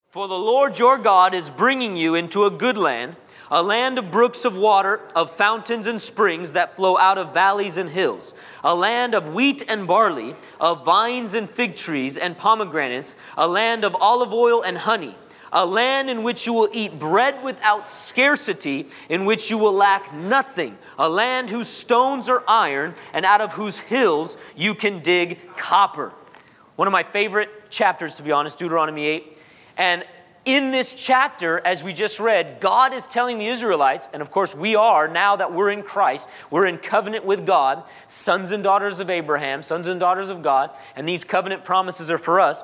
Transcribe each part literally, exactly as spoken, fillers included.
For the Lord your God is bringing you into a good land, a land of brooks of water, of fountains and springs that flow out of valleys and hills, a land of wheat and barley, of vines and fig trees and pomegranates, a land of olive oil and honey, a land in which you will eat bread without scarcity, in which you will lack nothing, a land whose stones are iron, and out of whose hills you can dig copper. One of my favorite chapters, to be honest, Deuteronomy eight. And in this chapter, as we just read, God is telling the Israelites, and of course we are, now that we're in Christ, we're in covenant with God, sons and daughters of Abraham, sons and daughters of God, and these covenant promises are for us.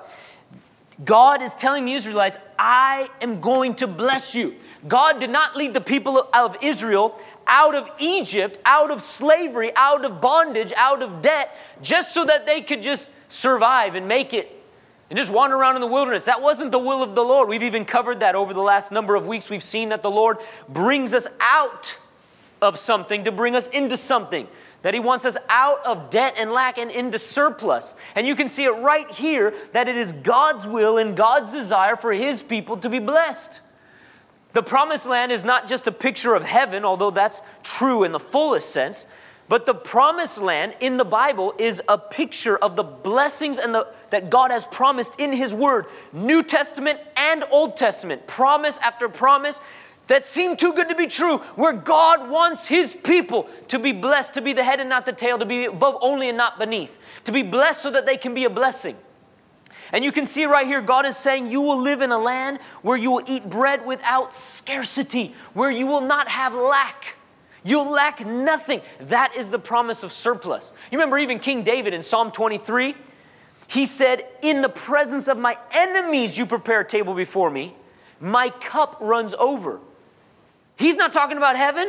God is telling the Israelites, I am going to bless you. God did not lead the people of Israel out of Egypt, out of slavery, out of bondage, out of debt, just so that they could just survive and make it and just wander around in the wilderness. That wasn't the will of the Lord. We've even covered that over the last number of weeks. We've seen that the Lord brings us out of something to bring us into something. That He wants us out of debt and lack and into surplus. And you can see it right here that it is God's will and God's desire for His people to be blessed. The promised land is not just a picture of heaven, although that's true in the fullest sense. But the promised land in the Bible is a picture of the blessings and the, that God has promised in His Word. New Testament and Old Testament. Promise after promise that seem too good to be true. Where God wants His people to be blessed, to be the head and not the tail, to be above only and not beneath. To be blessed so that they can be a blessing. And you can see right here, God is saying you will live in a land where you will eat bread without scarcity. Where you will not have lack. You'll lack nothing. That is the promise of surplus. You remember even King David in Psalm twenty-three? He said, in the presence of my enemies you prepare a table before me. My cup runs over. He's not talking about heaven.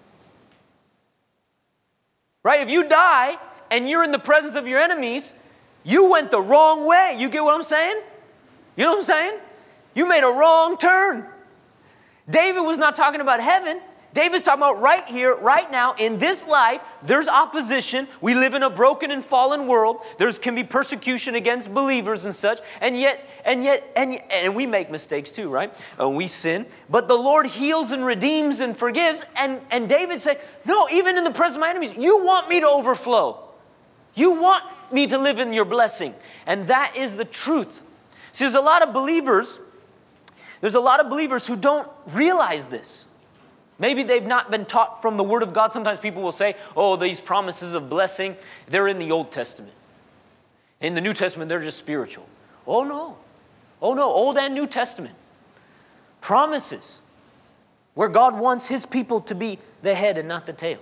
Right? If you die and you're in the presence of your enemies, you went the wrong way. You get what I'm saying? You know what I'm saying? You made a wrong turn. David was not talking about heaven. David's talking about right here, right now, in this life, there's opposition. We live in a broken and fallen world. There can be persecution against believers and such. And yet, and yet, and, and we make mistakes too, right? And we sin. But the Lord heals and redeems and forgives. And, and David said, no, even in the presence of my enemies, you want me to overflow. You want me to live in your blessing. And that is the truth. See, there's a lot of believers, there's a lot of believers who don't realize this. Maybe they've not been taught from the Word of God. Sometimes people will say, oh, these promises of blessing, they're in the Old Testament. In the New Testament, they're just spiritual. Oh, no. Oh, no. Old and New Testament. Promises where God wants His people to be the head and not the tail.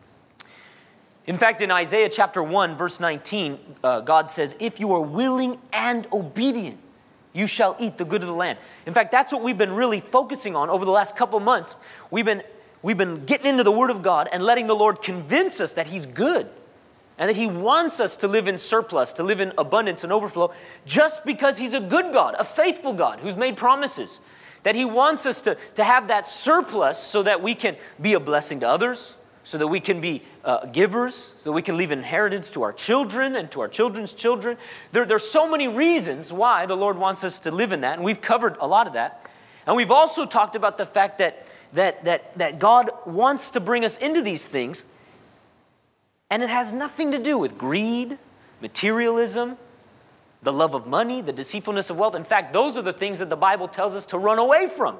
In fact, in Isaiah chapter one, verse nineteen, uh, God says, if you are willing and obedient, you shall eat the good of the land. In fact, that's what we've been really focusing on over the last couple months. We've been, we've been getting into the Word of God and letting the Lord convince us that He's good and that He wants us to live in surplus, to live in abundance and overflow, just because He's a good God, a faithful God who's made promises. That He wants us to, to have that surplus so that we can be a blessing to others, so that we can be uh, givers, so that we can leave inheritance to our children and to our children's children. There, there's so many reasons why the Lord wants us to live in that, and we've covered a lot of that. And we've also talked about the fact that, that, that, that God wants to bring us into these things, and it has nothing to do with greed, materialism, the love of money, the deceitfulness of wealth. In fact, those are the things that the Bible tells us to run away from.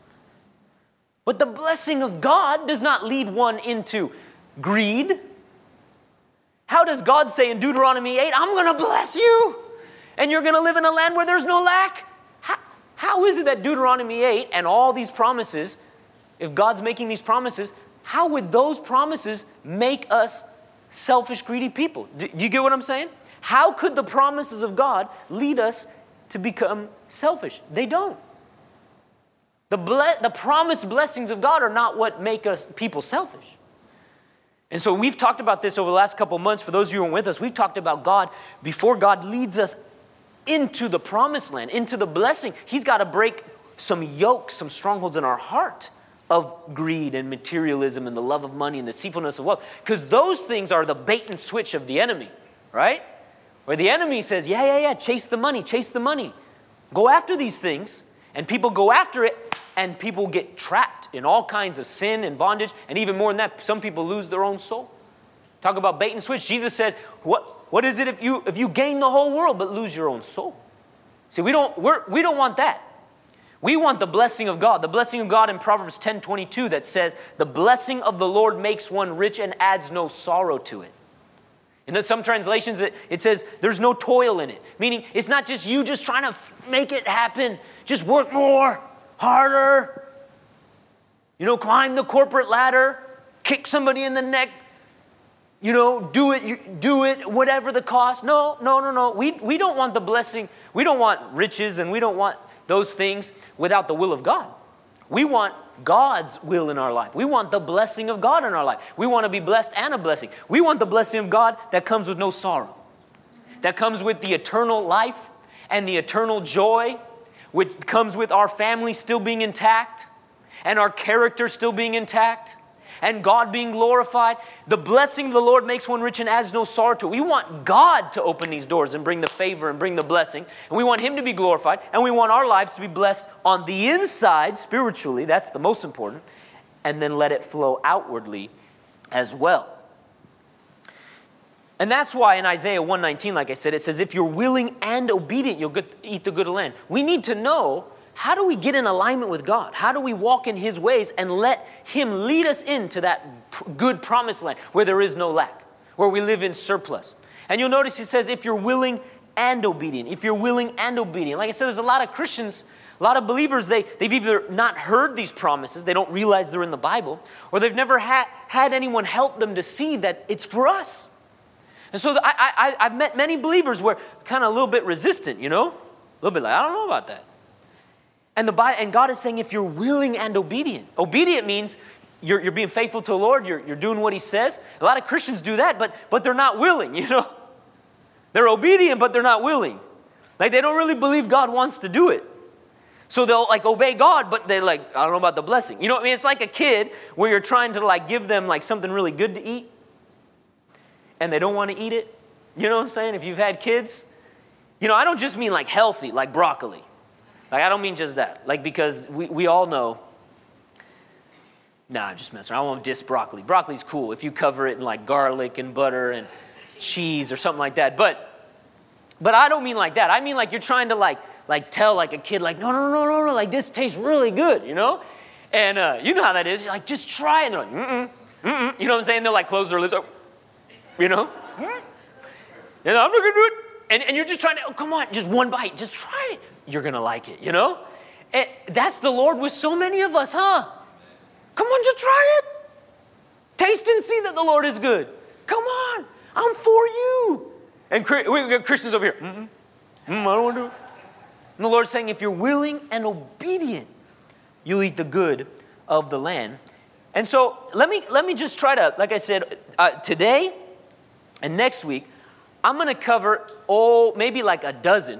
But the blessing of God does not lead one into greed. How does God say in Deuteronomy eight, I'm going to bless you, and you're going to live in a land where there's no lack? How, how is it that Deuteronomy eight and all these promises, if God's making these promises, how would those promises make us selfish, greedy people? Do, do you get what I'm saying? How could the promises of God lead us to become selfish? They don't. The, ble- the promised blessings of God are not what make us people selfish. And so we've talked about this over the last couple of months. For those of you who are with us, we've talked about God. Before God leads us into the promised land, into the blessing, He's got to break some yokes, some strongholds in our heart of greed and materialism and the love of money and the deceitfulness of wealth. Because those things are the bait and switch of the enemy, right? Where the enemy says, yeah, yeah, yeah, chase the money, chase the money. Go after these things. And people go after it, and people get trapped in all kinds of sin and bondage. And even more than that, some people lose their own soul. Talk about bait and switch. Jesus said, what, what is it if you, if you gain the whole world but lose your own soul? See, we don't, we're, we don't want that. We want the blessing of God. The blessing of God in Proverbs ten twenty-two that says, the blessing of the Lord makes one rich and adds no sorrow to it. In some translations, it, it says there's no toil in it. Meaning, it's not just you just trying to make it happen. Just work more, harder. You know, climb the corporate ladder, kick somebody in the neck. You know, do it, you, do it, whatever the cost. No, no, no, no. We, we don't want the blessing. We don't want riches, and we don't want those things without the will of God. We want God's will in our life. We want the blessing of God in our life. We want to be blessed and a blessing. We want the blessing of God that comes with no sorrow, that comes with the eternal life and the eternal joy, which comes with our family still being intact and our character still being intact and God being glorified. The blessing of the Lord makes one rich and adds no sorrow to it. We want God to open these doors and bring the favor and bring the blessing. And we want Him to be glorified. And we want our lives to be blessed on the inside, spiritually. That's the most important. And then let it flow outwardly as well. And that's why in Isaiah one nineteen, like I said, it says, if you're willing and obedient, you'll get, eat the good of the land. We need to know, how do we get in alignment with God? How do we walk in His ways and let Him lead us into that good promised land where there is no lack, where we live in surplus? And you'll notice He says, if you're willing and obedient, if you're willing and obedient. Like I said, there's a lot of Christians, a lot of believers, they, they've either not heard these promises, they don't realize they're in the Bible, or they've never ha- had anyone help them to see that it's for us. And so I, I, I've met many believers where kind of a little bit resistant, you know, a little bit like, I don't know about that. And the and God is saying, if you're willing and obedient. Obedient means you're, you're being faithful to the Lord. You're, you're doing what He says. A lot of Christians do that, but, but they're not willing, you know. They're obedient, but they're not willing. Like they don't really believe God wants to do it. So they'll like obey God, but they're like, I don't know about the blessing. You know what I mean? It's like a kid where you're trying to like give them like something really good to eat, and they don't want to eat it. You know what I'm saying? If you've had kids. You know, I don't just mean like healthy, like broccoli. Like, I don't mean just that. Like, because we, we all know, nah, I'm just messing around. I won't diss broccoli. Broccoli's cool if you cover it in, like, garlic and butter and cheese or something like that. But but I don't mean like that. I mean like you're trying to, like, like tell, like, a kid, like, no, no, no, no, no, like, this tastes really good, you know? And uh, you know how that is. You're like, just try it. And they're like, mm-mm, mm-mm. You know what I'm saying? They'll, like, close their lips. Like, you know? And I'm not going to do it. And, and you're just trying to, oh, come on, just one bite. Just try it. You're going to like it, you know? And that's the Lord with so many of us, huh? Come on, just try it. Taste and see that the Lord is good. Come on, I'm for you. And we got Christians over here. Mm-mm, mm, I don't want to do it. And the Lord's saying, if you're willing and obedient, you'll eat the good of the land. And so let me let me just try to, like I said, uh, today and next week, I'm going to cover, oh, maybe like a dozen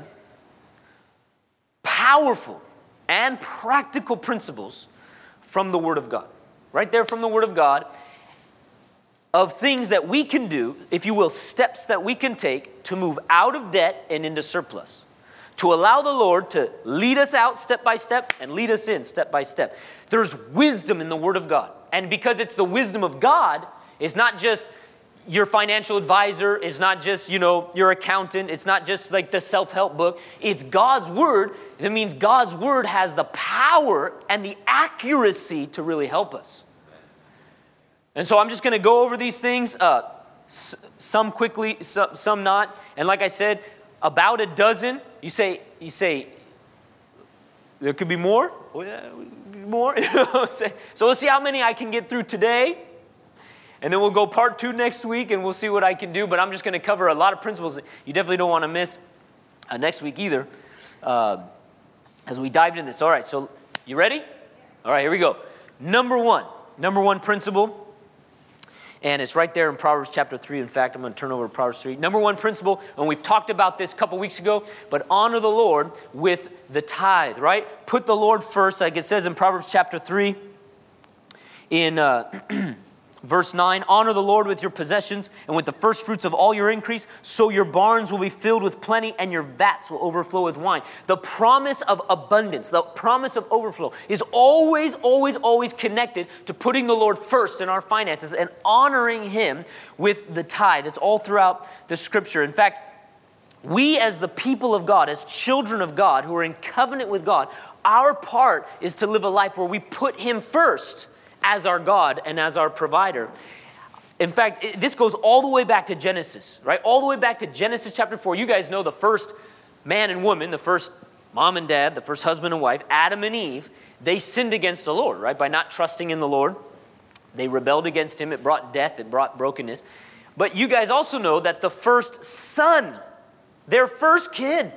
powerful and practical principles from the Word of God. Right there from the Word of God of things that we can do, if you will, steps that we can take to move out of debt and into surplus. To allow the Lord to lead us out step by step and lead us in step by step. There's wisdom in the Word of God. And because it's the wisdom of God, it's not just your financial advisor, it's not just, you know, your accountant, it's not just like the self-help book. It's God's Word. That means God's Word has the power and the accuracy to really help us. And so I'm just going to go over these things, uh, s- some quickly, some, some not. And like I said, about a dozen. You say, you say, there could be more? Oh, yeah, more? So we'll see how many I can get through today. And then we'll go part two next week, and we'll see what I can do. But I'm just going to cover a lot of principles that you definitely don't want to miss uh, next week either uh, as we dive into this. All right, so you ready? All right, here we go. Number one. Number one principle. And it's right there in Proverbs chapter three. In fact, I'm going to turn over to Proverbs three. Number one principle, and we've talked about this a couple weeks ago, but honor the Lord with the tithe, right? Put the Lord first, like it says in Proverbs chapter three, in uh, Verse nine, honor the Lord with your possessions and with the first fruits of all your increase, so your barns will be filled with plenty and your vats will overflow with wine. The promise of abundance, the promise of overflow is always, always, always connected to putting the Lord first in our finances and honoring Him with the tithe. It's all throughout the Scripture. In fact, we as the people of God, as children of God who are in covenant with God, our part is to live a life where we put Him first as our God and as our provider. In fact, it, this goes all the way back to Genesis, right? All the way back to Genesis chapter four. You guys know the first man and woman, the first mom and dad, the first husband and wife, Adam and Eve, they sinned against the Lord, right? By not trusting in the Lord. They rebelled against Him. It brought death. It brought brokenness. But you guys also know that the first son, their first kid,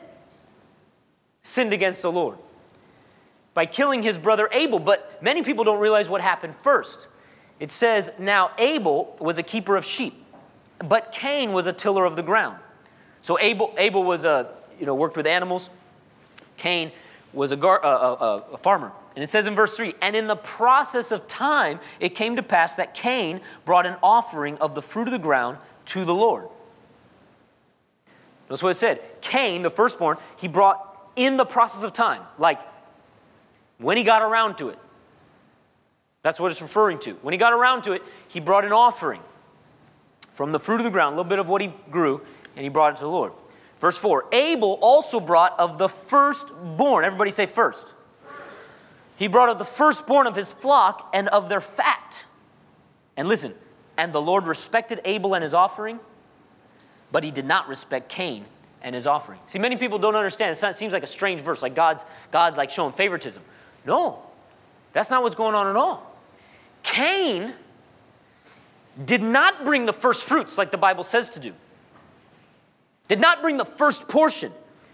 sinned against the Lord by killing his brother Abel. But many people don't realize what happened first. It says, now Abel was a keeper of sheep, but Cain was a tiller of the ground. So Abel, Abel was a, you know, worked with animals. Cain was a, gar, a, a, a farmer. And it says in verse three, and in the process of time, it came to pass that Cain brought an offering of the fruit of the ground to the Lord. That's what it said. Cain, the firstborn, he brought in the process of time, like when he got around to it. That's what it's referring to. When he got around to it, he brought an offering from the fruit of the ground, a little bit of what he grew, and he brought it to the Lord. Verse four, Abel also brought of the firstborn. Everybody say first. He brought of the firstborn of his flock and of their fat. And listen, and the Lord respected Abel and his offering, but He did not respect Cain and his offering. See, many people don't understand. It seems like a strange verse, like God's God like showing favoritism. No, that's not what's going on at all. Cain did not bring the first fruits like the Bible says to do. Did not bring the first portion.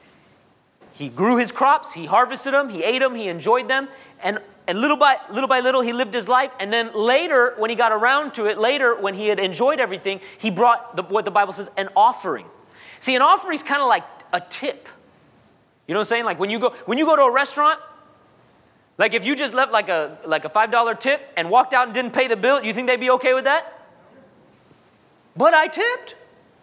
He grew his crops, he harvested them, he ate them, he enjoyed them, and, and little by little by little he lived his life. And then later, when he got around to it, later when he had enjoyed everything, he brought the, what the Bible says, an offering. See, an offering is kind of like a tip. You know what I'm saying? Like when you go when you go to a restaurant, like if you just left like a like a five dollar tip and walked out and didn't pay the bill, you think they'd be okay with that? But I tipped.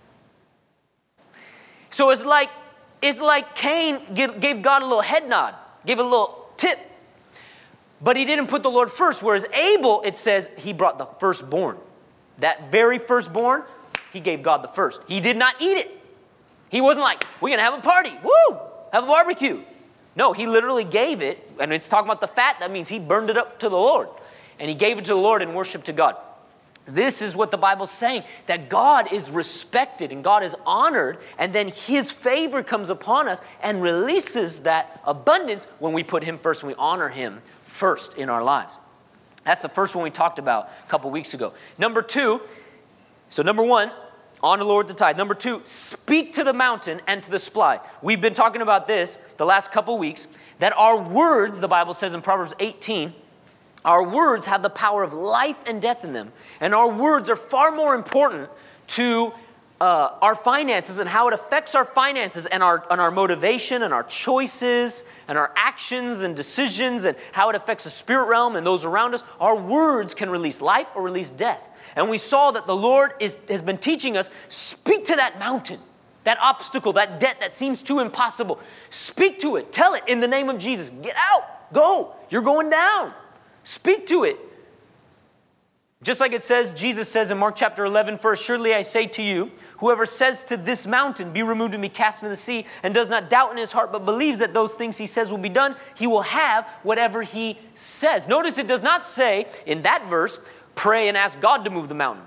So it's like it's like Cain gave God a little head nod, gave a little tip. But he didn't put the Lord first. Whereas Abel, it says he brought the firstborn. That very firstborn, he gave God the first. He did not eat it. He wasn't like, we're going to have a party. Woo! Have a barbecue. No, he literally gave it. And it's talking about the fat. That means he burned it up to the Lord. And he gave it to the Lord in worship to God. This is what the Bible's saying, that God is respected and God is honored, and then His favor comes upon us and releases that abundance when we put Him first and we honor Him first in our lives. That's the first one we talked about a couple weeks ago. Number two, so number one, honor the Lord with the tithe. Number two, speak to the mountain and to the supply. We've been talking about this the last couple weeks, that our words, the Bible says in Proverbs eighteen, our words have the power of life and death in them. And our words are far more important to uh, our finances and how it affects our finances and our, and our motivation and our choices and our actions and decisions and how it affects the spirit realm and those around us. Our words can release life or release death. And we saw that the Lord is, has been teaching us, speak to that mountain, that obstacle, that debt that seems too impossible. Speak to it. Tell it in the name of Jesus. Get out. Go. You're going down. Speak to it. Just like it says, Jesus says in Mark chapter eleven, for surely I say to you, whoever says to this mountain, be removed and be cast into the sea, and does not doubt in his heart, but believes that those things he says will be done, he will have whatever he says. Notice it does not say in that verse, pray and ask God to move the mountain.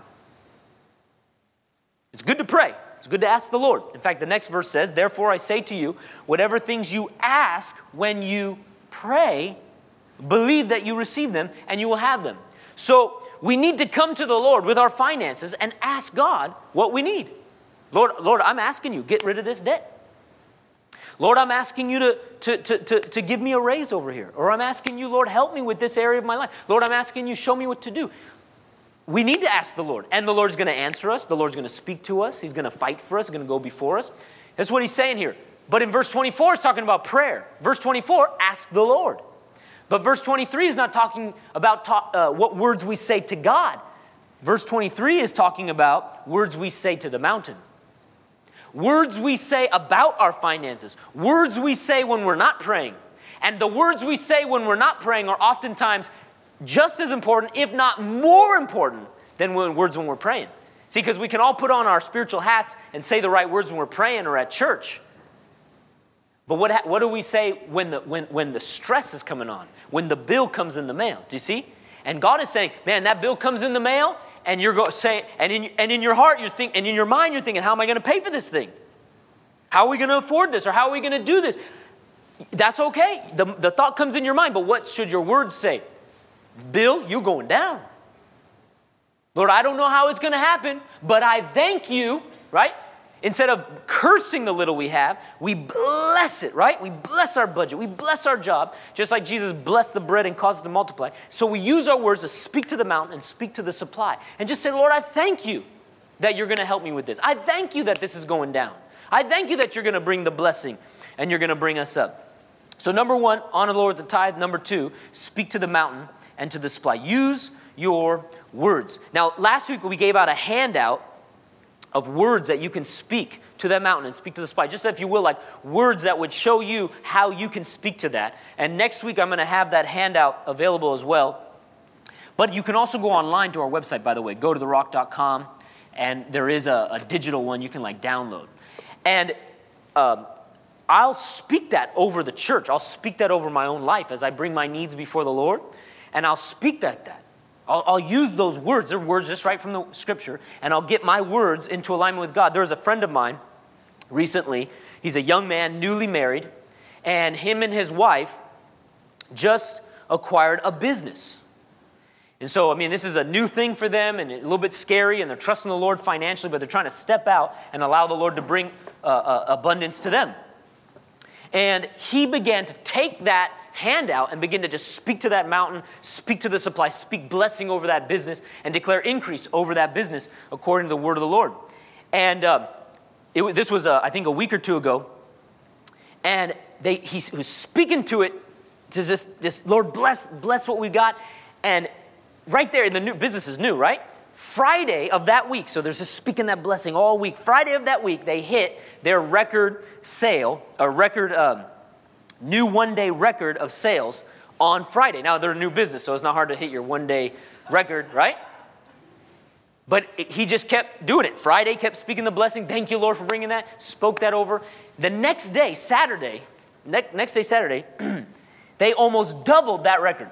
It's good to pray. It's good to ask the Lord. In fact, the next verse says, therefore I say to you, whatever things you ask when you pray, believe that you receive them and you will have them. So we need to come to the Lord with our finances and ask God what we need. Lord, Lord, I'm asking you, get rid of this debt. Lord, I'm asking you to, to, to, to, to give me a raise over here. Or I'm asking you, Lord, help me with this area of my life. Lord, I'm asking you, show me what to do. We need to ask the Lord. And the Lord's going to answer us. The Lord's going to speak to us. He's going to fight for us. He's going to go before us. That's what he's saying here. But in verse twenty-four, it's talking about prayer. Verse twenty-four, ask the Lord. But verse twenty-three is not talking about ta- uh, what words we say to God. Verse twenty-three is talking about words we say to the mountain. Words we say about our finances. Words we say when we're not praying. And the words we say when we're not praying are oftentimes just as important, if not more important, than when words when we're praying. See, because we can all put on our spiritual hats and say the right words when we're praying or at church. But what, ha- what do we say when the, when, when the stress is coming on? When the bill comes in the mail? Do you see? And God is saying, man, that bill comes in the mail, and you're going to say, and in, and in your heart, you're thinking, and in your mind, you're thinking, how am I going to pay for this thing? How are we going to afford this? Or how are we going to do this? That's okay. The, the thought comes in your mind, but what should your words say? Bill, you going down. Lord, I don't know how it's going to happen, but I thank you, right? Instead of cursing the little we have, we bless it, right? We bless our budget. We bless our job, just like Jesus blessed the bread and caused it to multiply. So we use our words to speak to the mountain and speak to the supply. And just say, Lord, I thank you that you're going to help me with this. I thank you that this is going down. I thank you that you're going to bring the blessing and you're going to bring us up. So number one, honor the Lord with the tithe. Number two, speak to the mountain and to the supply. Use your words. Now, last week we gave out a handout of words that you can speak to that mountain and speak to the supply. Just if you will, like words that would show you how you can speak to that. And next week I'm going to have that handout available as well. But you can also go online to our website, by the way. Go to the rock dot com, and there is a, a digital one you can like download. And um, I'll speak that over the church. I'll speak that over my own life as I bring my needs before the Lord. And I'll speak that that. I'll, I'll use those words. They're words just right from the scripture. And I'll get my words into alignment with God. There was a friend of mine recently. He's a young man, newly married. And him and his wife just acquired a business. And so, I mean, this is a new thing for them and a little bit scary. And they're trusting the Lord financially. But they're trying to step out and allow the Lord to bring uh, uh, abundance to them. And he began to take that handout and begin to just speak to that mountain, speak to the supply, speak blessing over that business, and declare increase over that business according to the word of the Lord. And uh, it, this was, uh, I think, a week or two ago. And they, he was speaking to it to just, just Lord, bless, bless what we got. And right there, in the new business is new, right? Friday of that week, so there's just speaking that blessing all week. Friday of that week, they hit their record sale, a record, um, new one-day record of sales on Friday. Now, they're a new business, so it's not hard to hit your one-day record, right? But it, he just kept doing it. Friday, kept speaking the blessing. Thank you, Lord, for bringing that. Spoke that over. The next day, Saturday, ne- next day, Saturday, they almost doubled that record.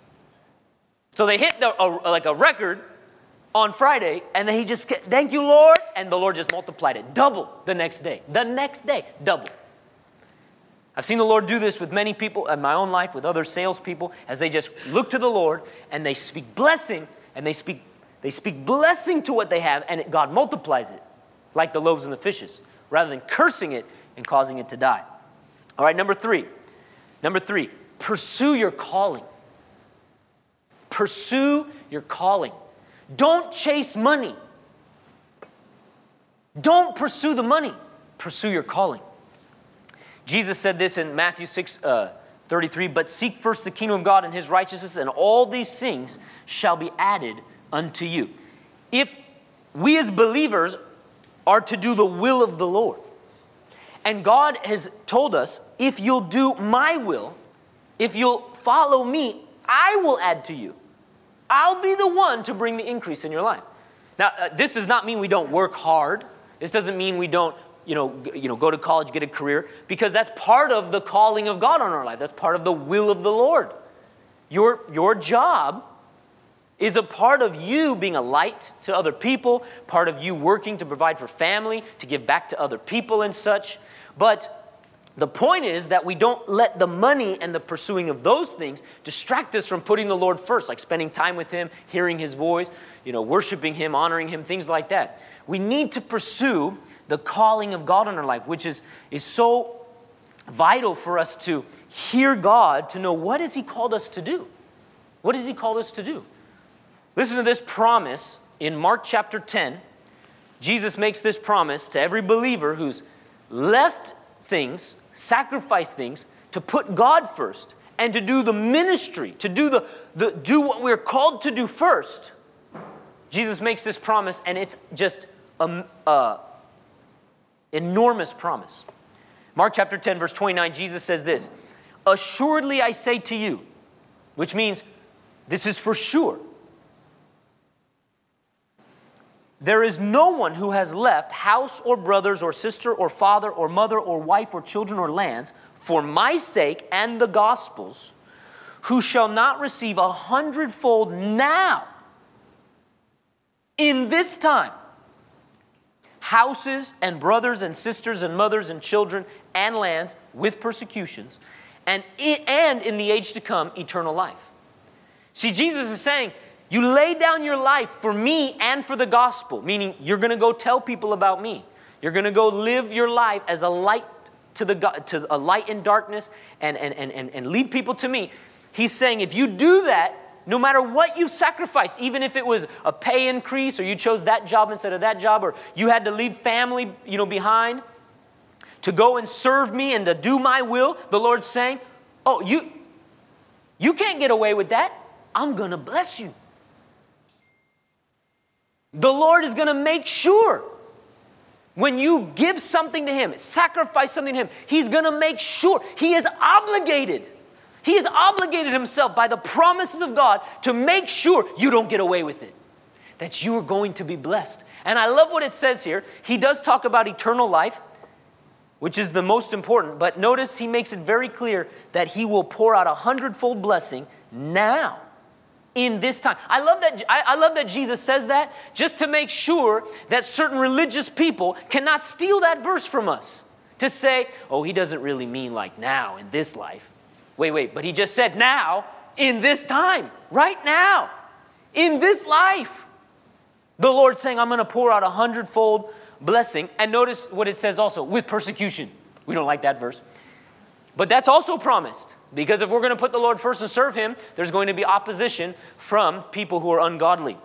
So they hit the, a, like a record on Friday, and then he just, thank you, Lord, and the Lord just multiplied it. Double the next day. The next day, double. I've seen the Lord do this with many people in my own life, with other salespeople, as they just look to the Lord, and they speak blessing, and they speak they speak blessing to what they have, and it, God multiplies it, like the loaves and the fishes, rather than cursing it and causing it to die. All right, number three. Number three, pursue your calling. Pursue your calling. Don't chase money. Don't pursue the money. Pursue your calling. Jesus said this in Matthew six thirty-three, but seek first the kingdom of God and his righteousness, and all these things shall be added unto you. If we as believers are to do the will of the Lord, and God has told us, if you'll do my will, if you'll follow me, I will add to you. I'll be the one to bring the increase in your life. Now, uh, this does not mean we don't work hard. This doesn't mean we don't, you know, g- you know, go to college, get a career, because that's part of the calling of God on our life. That's part of the will of the Lord. Your, your job is a part of you being a light to other people, part of you working to provide for family, to give back to other people and such. But the point is that we don't let the money and the pursuing of those things distract us from putting the Lord first, like spending time with him, hearing his voice, you know, worshiping him, honoring him, things like that. We need to pursue the calling of God in our life, which is, is so vital for us to hear God, to know what has he called us to do? What has he called us to do? Listen to this promise in Mark chapter ten. Jesus makes this promise to every believer who's left things, sacrifice things, to put God first and to do the ministry, to do the, the do what we're called to do first. Jesus makes this promise, and it's just an uh, enormous promise. Mark chapter ten, verse twenty-nine, Jesus says this, assuredly I say to you, which means this is for sure. There is no one who has left house or brothers or sister or father or mother or wife or children or lands for my sake and the gospel's, who shall not receive a hundredfold now, in this time, houses and brothers and sisters and mothers and children and lands with persecutions, and in, and in the age to come, eternal life. See, Jesus is saying, you lay down your life for me and for the gospel, meaning you're going to go tell people about me. You're going to go live your life as a light to the to a light in darkness and, and, and, and, and lead people to me. He's saying if you do that, no matter what you sacrificed, even if it was a pay increase or you chose that job instead of that job, or you had to leave family, you know, behind to go and serve me and to do my will, the Lord's saying, oh, you, you can't get away with that. I'm going to bless you. The Lord is going to make sure when you give something to Him, sacrifice something to Him, He's going to make sure. He is obligated. He has obligated Himself by the promises of God to make sure you don't get away with it, that you are going to be blessed. And I love what it says here. He does talk about eternal life, which is the most important, but notice He makes it very clear that He will pour out a hundredfold blessing now, in this time. I love that, I, I love that Jesus says that just to make sure that certain religious people cannot steal that verse from us to say, oh, He doesn't really mean like now in this life. Wait, wait, but He just said now in this time, right now, in this life. The Lord's saying, I'm going to pour out a hundredfold blessing. And notice what it says also, with persecution. We don't like that verse. But that's also promised. Because if we're going to put the Lord first and serve Him, there's going to be opposition from people who are ungodly.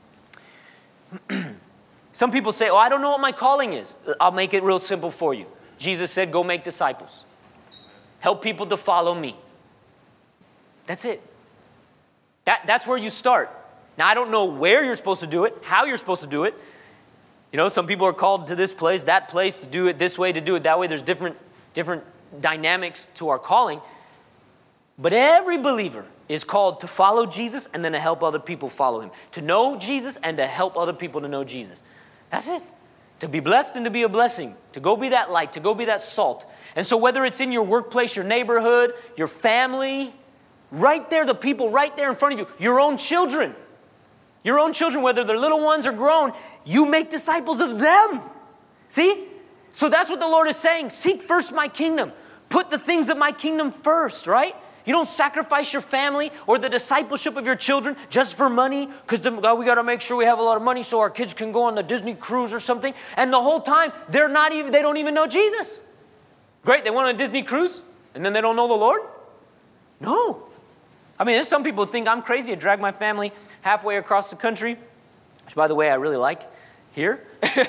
Some people say, oh, I don't know what my calling is. I'll make it real simple for you. Jesus said, go make disciples. Help people to follow me. That's it. That, that's where you start. Now, I don't know where you're supposed to do it, how you're supposed to do it. You know, some people are called to this place, that place, to do it this way, to do it that way. There's different, different dynamics to our calling. But every believer is called to follow Jesus and then to help other people follow Him. To know Jesus and to help other people to know Jesus. That's it. To be blessed and to be a blessing. To go be that light, to go be that salt. And so whether it's in your workplace, your neighborhood, your family, right there, the people right there in front of you, your own children, your own children, whether they're little ones or grown, you make disciples of them. See? So that's what the Lord is saying. Seek first my kingdom. Put the things of my kingdom first, right? You don't sacrifice your family or the discipleship of your children just for money because oh, we got to make sure we have a lot of money so our kids can go on the Disney cruise or something. And the whole time, they're not even, they don't even know Jesus. Great, they went on a Disney cruise and then they don't know the Lord? No. I mean, there's some people who think I'm crazy. I drag my family halfway across the country, which, by the way, I really like here.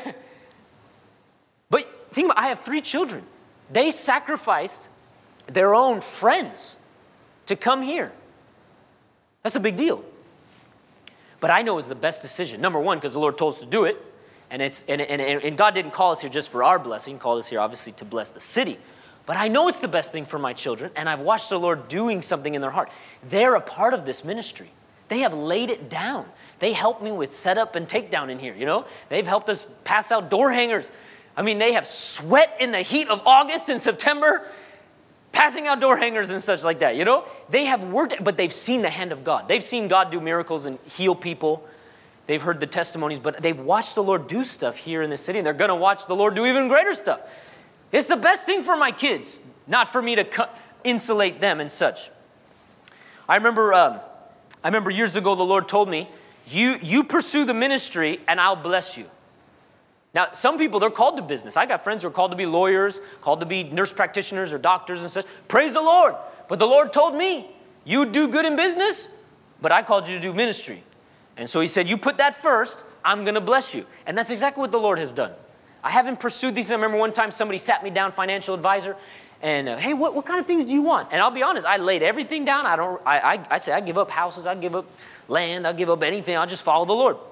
But think about it, I have three children. They sacrificed their own friends to come here. That's a big deal. But I know it's the best decision. Number one, because the Lord told us to do it. And, it's, and, and, and God didn't call us here just for our blessing. He called us here, obviously, to bless the city. But I know it's the best thing for my children, and I've watched the Lord doing something in their heart. They're a part of this ministry. They have laid it down. They helped me with setup and takedown in here, you know? They've helped us pass out door hangers. I mean, they have sweat in the heat of August and September, passing out door hangers and such like that, you know? They have worked, but they've seen the hand of God. They've seen God do miracles and heal people. They've heard the testimonies, but they've watched the Lord do stuff here in the city, and they're going to watch the Lord do even greater stuff. It's the best thing for my kids, not for me to cu- insulate them and such. I remember um, I remember years ago the Lord told me, you, you pursue the ministry and I'll bless you. Now, some people, they're called to business. I got friends who are called to be lawyers, called to be nurse practitioners or doctors and such. Praise the Lord. But the Lord told me, you do good in business, but I called you to do ministry. And so He said, you put that first, I'm going to bless you. And that's exactly what the Lord has done. I haven't pursued these. I remember one time somebody sat me down, financial advisor, and uh, hey, what, what kind of things do you want? And I'll be honest, I laid everything down. I don't. I, I, I say I give up houses, I give up land, I give up anything. I'll just follow the Lord.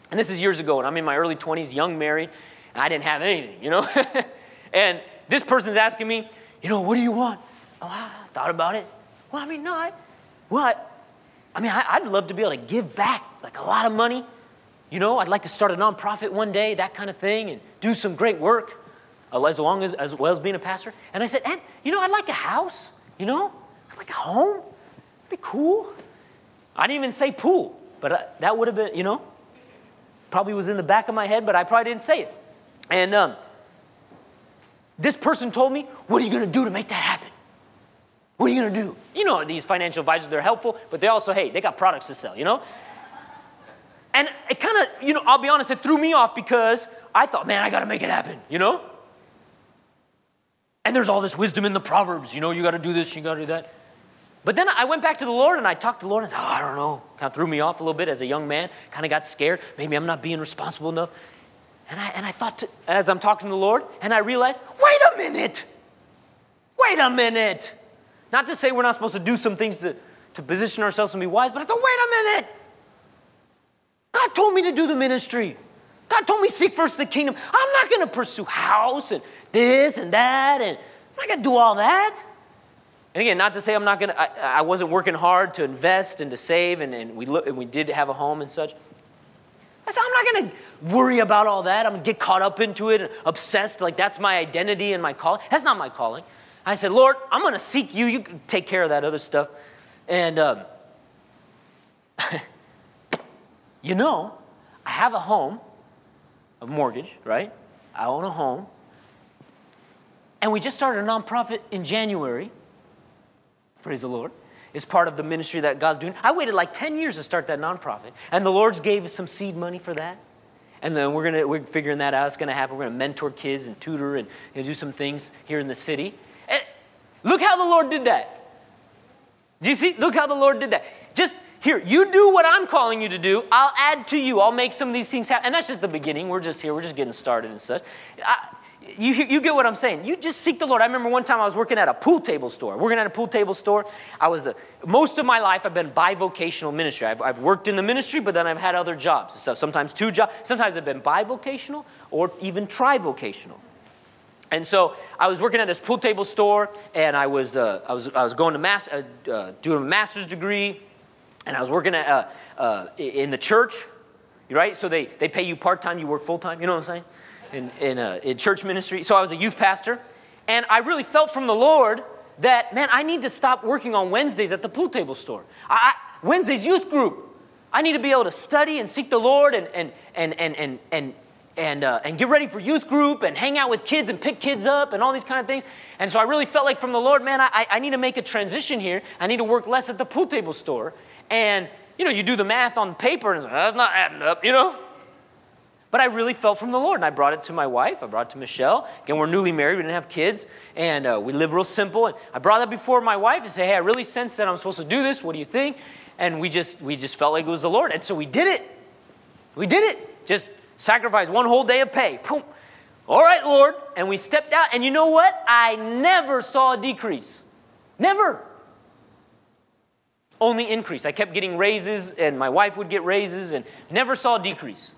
And this is years ago, and I'm in my early twenties, young, married, and I didn't have anything, you know? And this person's asking me, you know, what do you want? Oh, I thought about it. Well, I mean, no, I, what? I mean, I, I'd love to be able to give back, like a lot of money. You know, I'd like to start a nonprofit one day, that kind of thing, and do some great work, uh, as long as, as well as being a pastor. And I said, and, you know, I'd like a house, you know? I'd like a home. It'd be cool. I didn't even say pool, but uh, that would have been, you know, probably was in the back of my head, but I probably didn't say it. And um, this person told me, what are you going to do to make that happen? What are you going to do? You know, these financial advisors, they're helpful, but they also, hey, they got products to sell, you know? And it kind of, you know, I'll be honest, it threw me off because I thought, man, I got to make it happen, you know? And there's all this wisdom in the Proverbs, you know, you got to do this, you got to do that. But then I went back to the Lord and I talked to the Lord and I said, oh, I don't know. Kind of threw me off a little bit as a young man, kind of got scared. Maybe I'm not being responsible enough. And I, and I thought, to, as I'm talking to the Lord, and I realized, wait a minute. Wait a minute. Not to say we're not supposed to do some things to, to position ourselves and be wise, but I thought, wait a minute. God told me to do the ministry. God told me seek first the kingdom. I'm not going to pursue house and this and that, and I'm not going to do all that. And again, not to say I'm not going to, I wasn't working hard to invest and to save, and, and, we look, and we did have a home and such. I said, I'm not going to worry about all that. I'm going to get caught up into it and obsessed, like that's my identity and my calling. That's not my calling. I said, Lord, I'm going to seek you. You can take care of that other stuff. And, um, you know, I have a home, a mortgage, right? I own a home. And we just started a nonprofit in January. Praise the Lord. It's part of the ministry that God's doing. I waited like ten years to start that nonprofit. And the Lord gave us some seed money for that. And then we're gonna we're figuring that out. It's gonna happen. We're gonna mentor kids and tutor and, and do some things here in the city. And look how the Lord did that. Do you see? Look how the Lord did that. Just here, you do what I'm calling you to do. I'll add to you. I'll make some of these things happen. And that's just the beginning. We're just here. We're just getting started and such. I, You, you get what I'm saying. You just seek the Lord. I remember one time I was working at a pool table store. Working at a pool table store. I was, a, most of my life I've been bivocational ministry. I've, I've worked in the ministry, but then I've had other jobs. So sometimes two jobs. Sometimes I've been bivocational or even trivocational. And so I was working at this pool table store, and I was uh, I was I was going to mass uh, uh, doing a master's degree, and I was working at uh, uh, in the church, right? So they they pay you part time, you work full time. You know what I'm saying? In in, uh, in church ministry. So I was a youth pastor, and I really felt from the Lord that, man, I need to stop working on Wednesdays at the pool table store. I, I, Wednesday's youth group. I need to be able to study and seek the Lord and and and and and and and, uh, and get ready for youth group and hang out with kids and pick kids up and all these kind of things. And so I really felt like from the Lord, man, I I need to make a transition here. I need to work less at the pool table store. And you know, you do the math on paper, and it's like, that's not adding up, you know. But I really felt from the Lord, and I brought it to my wife. I brought it to Michelle. Again, we're newly married. We didn't have kids, and uh, we live real simple. And I brought that before my wife and said, hey, I really sense that I'm supposed to do this. What do you think? And we just we just felt like it was the Lord. And so we did it. We did it. Just sacrificed one whole day of pay. Boom. All right, Lord. And we stepped out. And you know what? I never saw a decrease. Never. Only increase. I kept getting raises, and my wife would get raises, and never saw a decrease.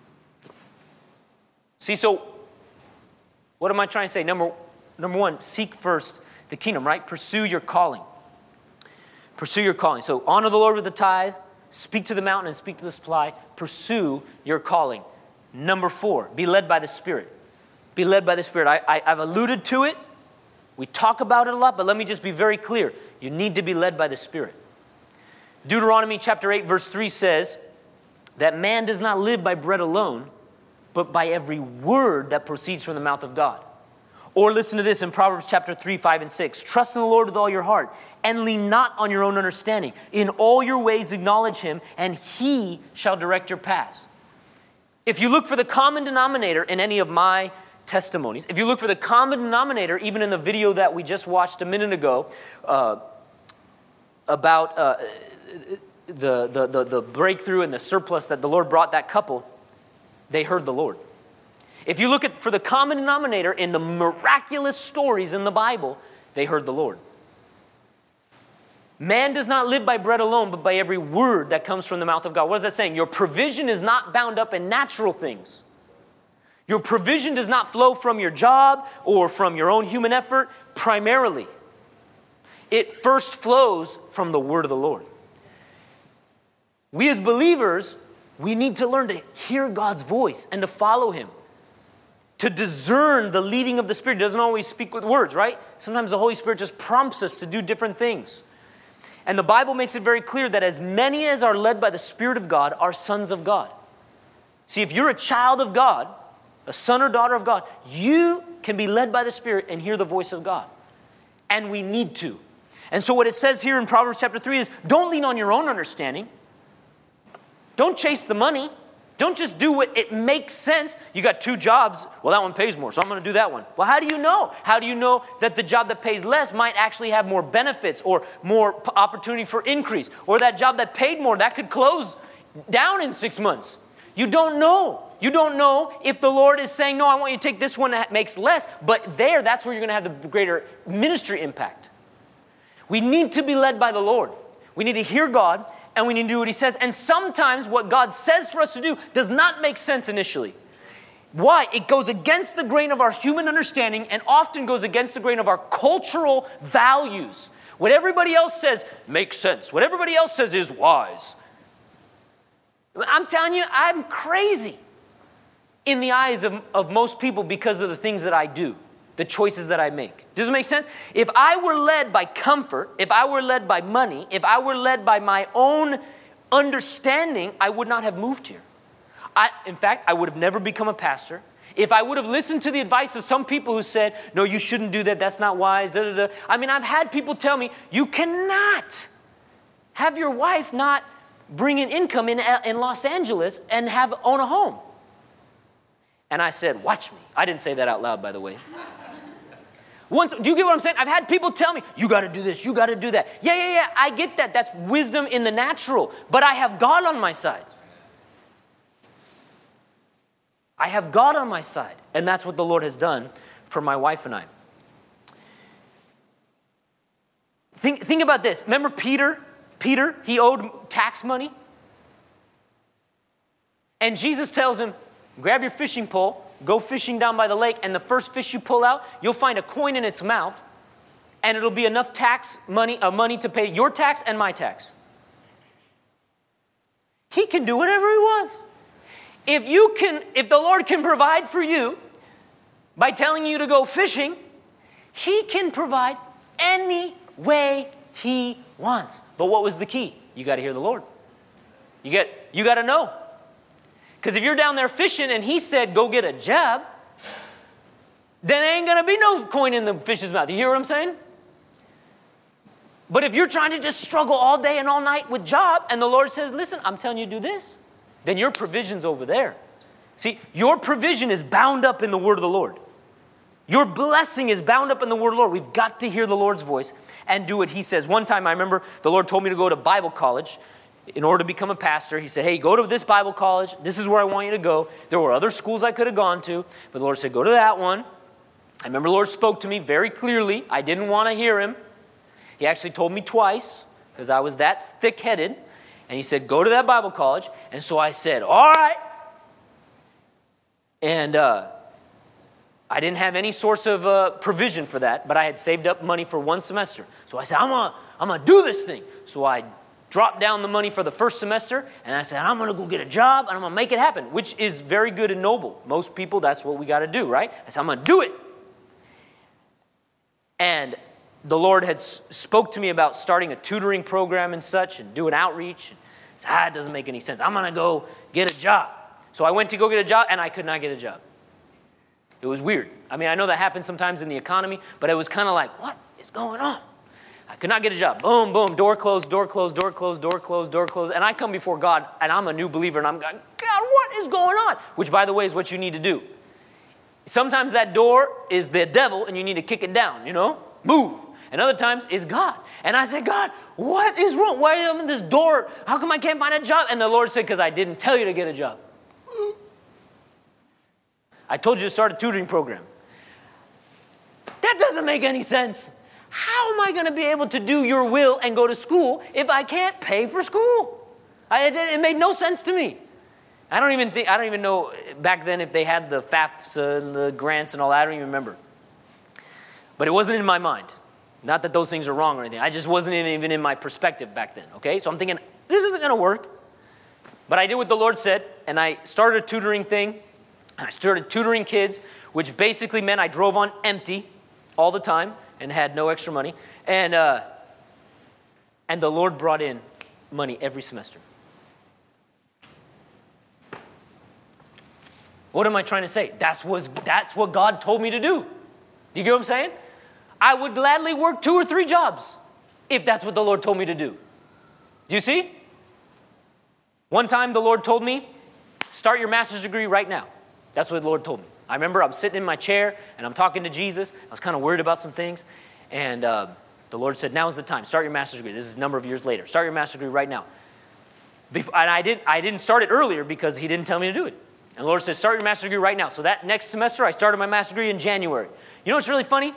See, so what am I trying to say? Number, number one, seek first the kingdom, right? Pursue your calling. Pursue your calling. So honor the Lord with the tithe, speak to the mountain and speak to the supply. Pursue your calling. Number four, be led by the Spirit. Be led by the Spirit. I, I, I've alluded to it. We talk about it a lot, but let me just be very clear. You need to be led by the Spirit. Deuteronomy chapter eight, verse three says that man does not live by bread alone, but by every word that proceeds from the mouth of God. Or listen to this in Proverbs chapter three, five, and six. Trust in the Lord with all your heart, and lean not on your own understanding. In all your ways acknowledge him, and he shall direct your paths. If you look for the common denominator in any of my testimonies, if you look for the common denominator, even in the video that we just watched a minute ago, uh, about uh, the, the, the, the breakthrough and the surplus that the Lord brought that couple, they heard the Lord. If you look at for the common denominator in the miraculous stories in the Bible, they heard the Lord. Man does not live by bread alone, but by every word that comes from the mouth of God. What is that saying? Your provision is not bound up in natural things. Your provision does not flow from your job or from your own human effort primarily. It first flows from the word of the Lord. We as believers, we need to learn to hear God's voice and to follow him. To discern the leading of the Spirit. He doesn't always speak with words, right? Sometimes the Holy Spirit just prompts us to do different things. And the Bible makes it very clear that as many as are led by the Spirit of God are sons of God. See, if you're a child of God, a son or daughter of God, you can be led by the Spirit and hear the voice of God. And we need to. And so what it says here in Proverbs chapter three is, don't lean on your own understanding. Don't chase the money. Don't just do what it makes sense. You got two jobs. Well, that one pays more, so I'm going to do that one. Well, how do you know? How do you know that the job that pays less might actually have more benefits or more p- opportunity for increase? Or that job that paid more, that could close down in six months. You don't know. You don't know if the Lord is saying, no, I want you to take this one that makes less. But there, that's where you're going to have the greater ministry impact. We need to be led by the Lord. We need to hear God. And we need to do what he says. And sometimes what God says for us to do does not make sense initially. Why? It goes against the grain of our human understanding and often goes against the grain of our cultural values. What everybody else says makes sense. What everybody else says is wise. I'm telling you, I'm crazy in the eyes of, of most people because of the things that I do. The choices that I make. Does it make sense? If I were led by comfort, if I were led by money, if I were led by my own understanding, I would not have moved here. I, in fact, I would have never become a pastor. If I would have listened to the advice of some people who said, no, you shouldn't do that, that's not wise, da, da, da. I mean, I've had people tell me, you cannot have your wife not bring an income in, in Los Angeles and have own a home. And I said, watch me. I didn't say that out loud, by the way. Once, do you get what I'm saying? I've had people tell me, you got to do this, you got to do that. Yeah, yeah, yeah, I get that. That's wisdom in the natural. But I have God on my side. I have God on my side. And that's what the Lord has done for my wife and I. Think, think about this. Remember Peter? Peter, he owed tax money. And Jesus tells him, grab your fishing pole, go fishing down by the lake, and the first fish you pull out, you'll find a coin in its mouth, and it'll be enough tax money, uh, money to pay your tax and my tax. He can do whatever he wants. If you can, if the Lord can provide for you by telling you to go fishing, he can provide any way he wants. But what was the key? You got to hear the Lord. You get, you got to know. Because if you're down there fishing and he said, go get a job, then there ain't going to be no coin in the fish's mouth. You hear what I'm saying? But if you're trying to just struggle all day and all night with job, and the Lord says, listen, I'm telling you to do this, then your provision's over there. See, your provision is bound up in the word of the Lord. Your blessing is bound up in the word of the Lord. We've got to hear the Lord's voice and do what he says. One time I remember the Lord told me to go to Bible college. In order to become a pastor, he said, hey, go to this Bible college. This is where I want you to go. There were other schools I could have gone to, but the Lord said, go to that one. I remember the Lord spoke to me very clearly. I didn't want to hear him. He actually told me twice because I was that thick-headed. And he said, go to that Bible college. And so I said, all right. And uh, I didn't have any source of uh, provision for that, but I had saved up money for one semester. So I said, I'm going to I'm gonna do this thing. So I dropped down the money for the first semester, and I said, I'm going to go get a job, and I'm going to make it happen, which is very good and noble. Most people, that's what we got to do, right? I said, I'm going to do it. And the Lord had s- spoke to me about starting a tutoring program and such, and doing outreach. And I said, ah, it doesn't make any sense. I'm going to go get a job. So I went to go get a job, and I could not get a job. It was weird. I mean, I know that happens sometimes in the economy, but it was kind of like, what is going on? I could not get a job. Boom, boom, door closed, door closed, door closed, door closed, door closed. And I come before God, and I'm a new believer, and I'm going, God, what is going on? Which, by the way, is what you need to do. Sometimes that door is the devil, and you need to kick it down, you know? Move. And other times, it's God. And I said, God, what is wrong? Why am I in this door? How come I can't find a job? And the Lord said, because I didn't tell you to get a job. I told you to start a tutoring program. That doesn't make any sense. how am I going to be able to do your will and go to school if I can't pay for school? I, it, it made no sense to me. I don't even think, I don't even know back then if they had the FAFSA and the grants and all that. I don't even remember. But it wasn't in my mind. Not that those things are wrong or anything. I just wasn't even in my perspective back then, okay? So I'm thinking, this isn't going to work. But I did what the Lord said, and I started a tutoring thing. And I started tutoring kids, which basically meant I drove on empty all the time and had no extra money. And uh, and the Lord brought in money every semester. What am I trying to say? That's, was, that's what God told me to do. Do you get what I'm saying? I would gladly work two or three jobs if that's what the Lord told me to do. Do you see? One time the Lord told me, start your master's degree right now. That's what the Lord told me. I remember I'm sitting in my chair and I'm talking to Jesus. I was kind of worried about some things. And uh, the Lord said, now's the time. Start your master's degree. This is a number of years later. Start your master's degree right now. Before, and I, did, I didn't start it earlier because he didn't tell me to do it. And the Lord said, start your master's degree right now. So that next semester, I started my master's degree in January. You know what's really funny?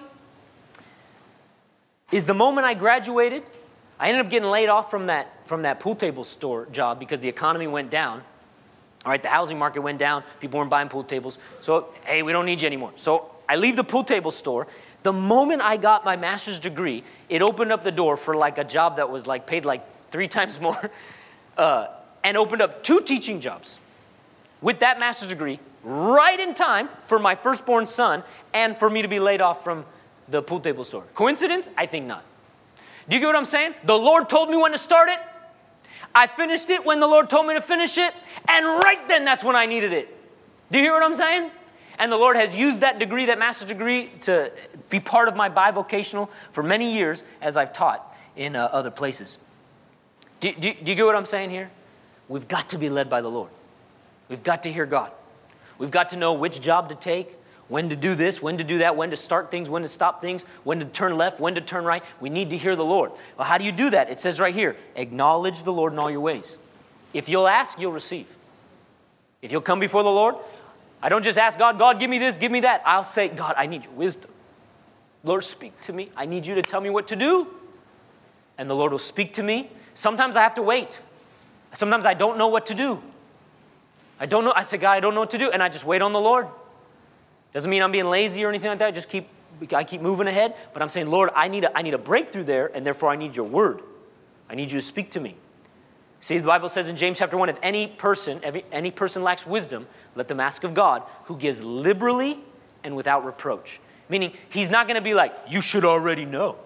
Is the moment I graduated, I ended up getting laid off from that, from that pool table store job because the economy went down. All right, the housing market went down. People weren't buying pool tables. So, hey, we don't need you anymore. So I leave the pool table store. The moment I got my master's degree, it opened up the door for like a job that was like paid like three times more uh, and opened up two teaching jobs with that master's degree right in time for my firstborn son and for me to be laid off from the pool table store. Coincidence? I think not. Do you get what I'm saying? The Lord told me when to start it. I finished it when the Lord told me to finish it. And right then, that's when I needed it. Do you hear what I'm saying? And the Lord has used that degree, that master's degree, to be part of my bivocational for many years as I've taught in uh, other places. Do, do, do you get what I'm saying here? We've got to be led by the Lord. We've got to hear God. We've got to know which job to take, when to do this, when to do that, when to start things, when to stop things, when to turn left, when to turn right. We need to hear the Lord. Well, how do you do that? It says right here, acknowledge the Lord in all your ways. If you'll ask, you'll receive. If you'll come before the Lord, I don't just ask God, God, give me this, give me that. I'll say, God, I need your wisdom. Lord, speak to me. I need you to tell me what to do. And the Lord will speak to me. Sometimes I have to wait. Sometimes I don't know what to do. I don't know. I say, God, I don't know what to do. And I just wait on the Lord. Doesn't mean I'm being lazy or anything like that. I just keep, I keep moving ahead. But I'm saying, Lord, I need a, I need a breakthrough there, and therefore I need your word. I need you to speak to me. See, the Bible says in James chapter one, if any person, every, any person lacks wisdom, let them ask of God, who gives liberally and without reproach. Meaning, he's not going to be like, you should already know.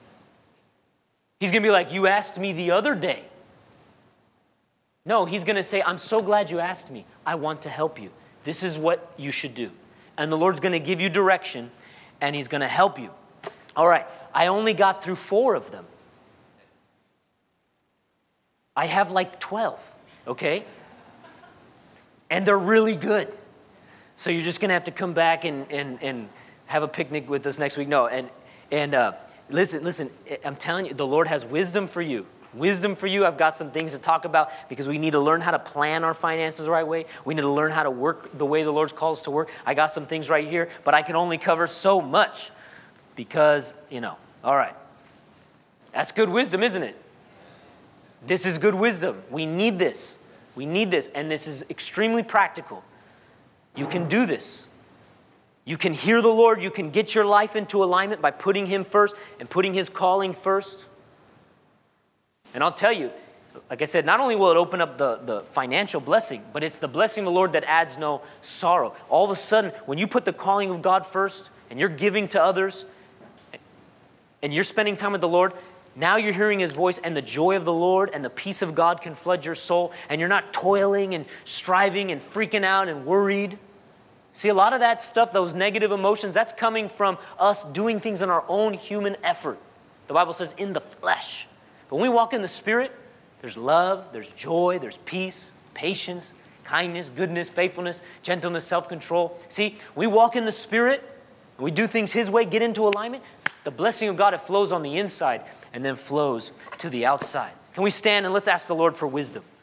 He's going to be like, you asked me the other day. No, he's going to say, I'm so glad you asked me. I want to help you. This is what you should do. And the Lord's going to give you direction, and he's going to help you. All right, I only got through four of them. I have like twelve, okay? And they're really good. So you're just going to have to come back and, and, and have a picnic with us next week. No, and, and uh, listen, listen, I'm telling you, the Lord has wisdom for you. Wisdom for you. I've got some things to talk about because we need to learn how to plan our finances the right way. We need to learn how to work the way the Lord's calls us to work. I got some things right here, but I can only cover so much because, you know, all right. That's good wisdom, isn't it? This is good wisdom. We need this. We need this, and this is extremely practical. You can do this. You can hear the Lord. You can get your life into alignment by putting him first and putting his calling first. And I'll tell you, like I said, not only will it open up the, the financial blessing, but it's the blessing of the Lord that adds no sorrow. All of a sudden, when you put the calling of God first and you're giving to others and you're spending time with the Lord, now you're hearing his voice, and the joy of the Lord and the peace of God can flood your soul, and you're not toiling and striving and freaking out and worried. See, a lot of that stuff, those negative emotions, that's coming from us doing things in our own human effort. The Bible says in the flesh. But when we walk in the Spirit, there's love, there's joy, there's peace, patience, kindness, goodness, faithfulness, gentleness, self-control. See, we walk in the Spirit, and we do things his way, get into alignment. The blessing of God, it flows on the inside and then flows to the outside. Can we stand and let's ask the Lord for wisdom?